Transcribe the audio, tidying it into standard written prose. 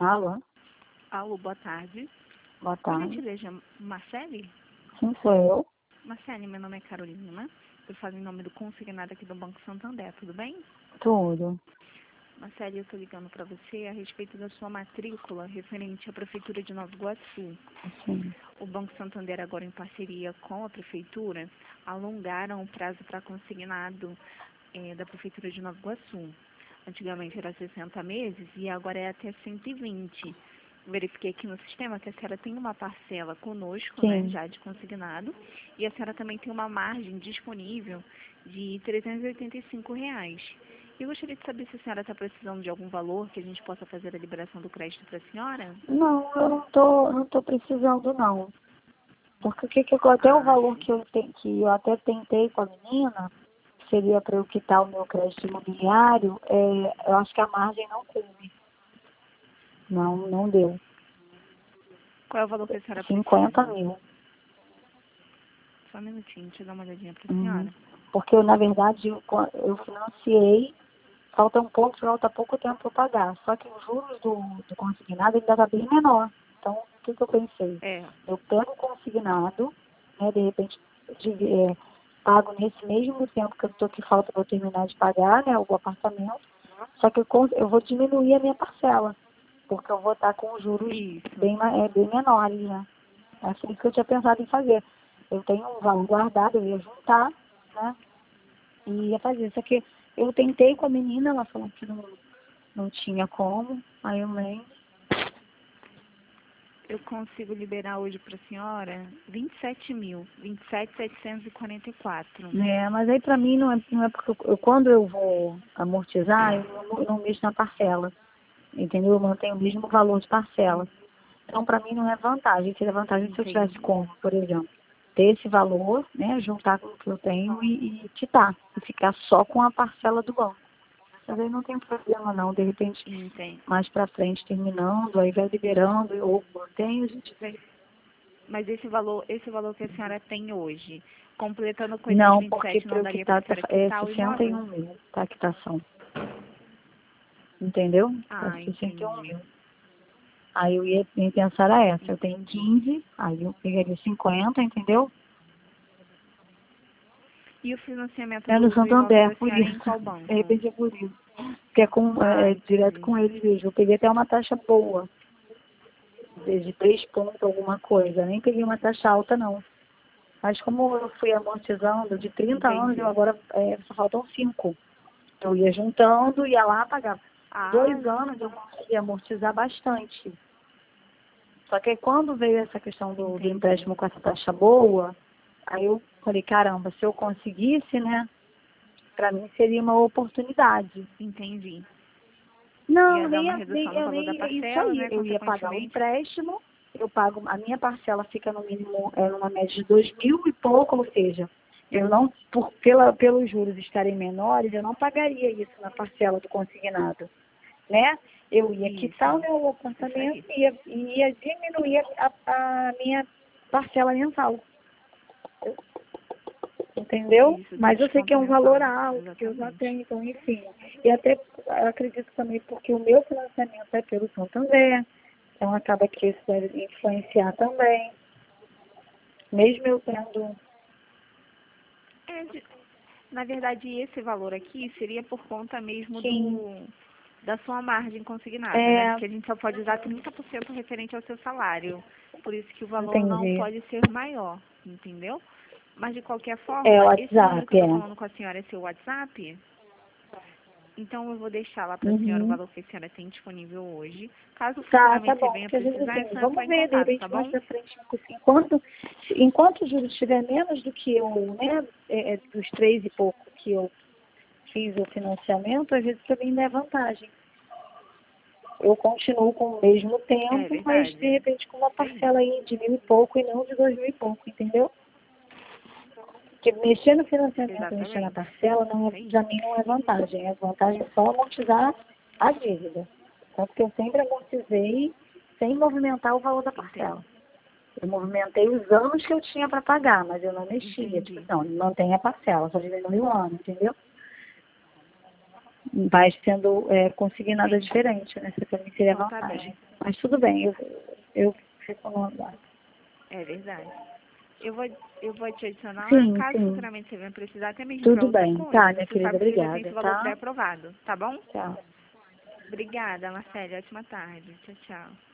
Alô? Alô, boa tarde. Boa Por tarde. gentileza, Marcele? Sim, sou eu. Marcele, meu nome é Carolina. Eu falo em nome do consignado aqui do Banco Santander, tudo bem? Tudo. Marcele, eu estou ligando para você a respeito da sua matrícula referente à Prefeitura de Nova Iguaçu. Sim. O Banco Santander, agora em parceria com a Prefeitura, alongaram o prazo para consignado da Prefeitura de Nova Iguaçu. Antigamente era 60 meses e agora é até 120. Verifiquei aqui no sistema que a senhora tem uma parcela conosco, né, Sim. já de consignado, e a senhora também tem uma margem disponível de R$ 385. Eu gostaria de saber se a senhora está precisando de algum valor que a gente possa fazer a liberação do crédito para a senhora? Não, eu não tô precisando não. Porque até o valor Sim. que eu até tentei com a menina, seria para eu quitar o meu crédito imobiliário, eu acho que a margem não coube. Não deu. Qual é o valor que a senhora 50 precisa? mil. Só um minutinho, deixa eu dar uma olhadinha para a Uhum. senhora. Porque eu, na verdade, eu financiei, falta pouco tempo para eu pagar. Só que os juros do consignado ainda está bem menor. Então, o que eu pensei? É, Eu pego o consignado, né, de repente, pago nesse mesmo tempo que falta para eu terminar de pagar, né, o apartamento, só que eu vou diminuir a minha parcela, porque eu vou estar com os juros isso. bem menores, né? É isso que eu tinha pensado em fazer. Eu tenho um valor guardado, eu ia juntar, né? E ia fazer. Só que eu tentei com a menina, ela falou que não tinha como. Aí eu nem. Eu consigo liberar hoje para a senhora 27 mil, 27.744. Né, mas aí pra mim não é porque quando eu vou amortizar, eu não mexo na parcela. Entendeu? Eu mantenho o mesmo valor de parcela. Então, para mim, não é vantagem. Seria vantagem se eu tivesse Entendi. como, por exemplo, ter esse valor, né, juntar com o que eu tenho e quitar. E ficar só com a parcela do banco. Mas aí não tem problema, não. De repente, Entendo. mais para frente, terminando, aí vai liberando, ou mantém, a gente vê. Mas esse valor que a senhora tem hoje, completando com esses Não, porque 27, para não eu daria para quitar a senhora é quitar o imóvel? 61 mil, tá, a quitação. Entendeu? É Ah, 61 entendi. mil. Aí eu ia pensar a essa. Eu tenho Entendi. 15, aí eu pegaria 50, entendeu? E o financiamento É no do imóvel Santander, da por senhora é em isso. qual De banco? repente é por isso. Porque Ah, direto entendi. com eles mesmo. Eu peguei até uma taxa boa, de 3 pontos, alguma coisa. Nem peguei uma taxa alta, não. Mas como eu fui amortizando de 30 anos, eu Entendi. agora só faltam 5. Eu ia juntando, ia lá, pagava. Em Ah, 2 anos eu consegui amortizar bastante. Só que aí quando veio essa questão do entendi. empréstimo com essa taxa boa, aí eu falei, caramba, se eu conseguisse, né, para mim seria uma oportunidade. Entendi. Não, Ia dar uma redução no valor da é isso parcela, aí. né, Eu ia pagar o consequentemente. empréstimo, eu pago, a minha parcela fica no mínimo, numa média de 2.000 e pouco, ou seja, eu não, pelos juros estarem menores, eu não pagaria isso na parcela do consignado, né? Eu ia quitar o Isso. meu Isso apartamento aí. e ia diminuir a minha parcela mensal, entendeu? Isso, do Mas eu sei que desconto é um valor mensal. alto, que eu já Exatamente. tenho, então, enfim. E até acredito também porque o meu financiamento é pelo Santander, então acaba que isso deve influenciar também. Mesmo eu tendo. É, na verdade, esse valor aqui seria por conta mesmo Sim, da sua margem consignada, né? é, Porque a gente só pode usar 30% referente ao seu salário. Por isso que o valor não entendi. pode ser maior, entendeu? Mas, de qualquer É o forma, esse número que WhatsApp, eu estou é. falando com a senhora é seu WhatsApp? Então, eu vou deixar lá para a senhora o Uhum. valor que a senhora tem disponível hoje. Caso Tá futuramente você bom. venha Porque às vezes precisar, é assim, só entrar vamos em ver, de contato, tá repente mais bom? pra frente, enquanto o juros estiver menos do que eu, né, dos 3 e pouco que eu fiz o financiamento, às vezes também dá vantagem. Eu continuo com o mesmo É tempo, mas de verdade. repente com uma Isso aí. parcela aí de 1.000 e pouco e não de 2.000 e pouco, entendeu? Porque mexer no financiamento, mexer na Exatamente. parcela, Isso aí. pra mim não é vantagem. A vantagem é só amortizar a dívida. Tanto que eu sempre amortizei sem movimentar o valor da parcela. Entendo. Eu movimentei os anos que eu tinha para pagar, mas eu não mexia. Tipo, Entendi. não, mantém a parcela, só diminui o ano, entendeu? Vai sendo consignada Entendi. diferente, né? Isso para mim seria Então tá vantagem. bem. Mas tudo bem, eu fico no aguardo. É verdade. Eu vou te adicionar lá, Sim, caso sim. futuramente você venha precisar, até mesmo para Tudo outra bem. coisa, Tá, minha você querida, sabe que você já tem obrigada, esse valor tá? pré-aprovado, tá bom? Tchau. Obrigada, Marcele. Ótima tarde. Tchau, tchau.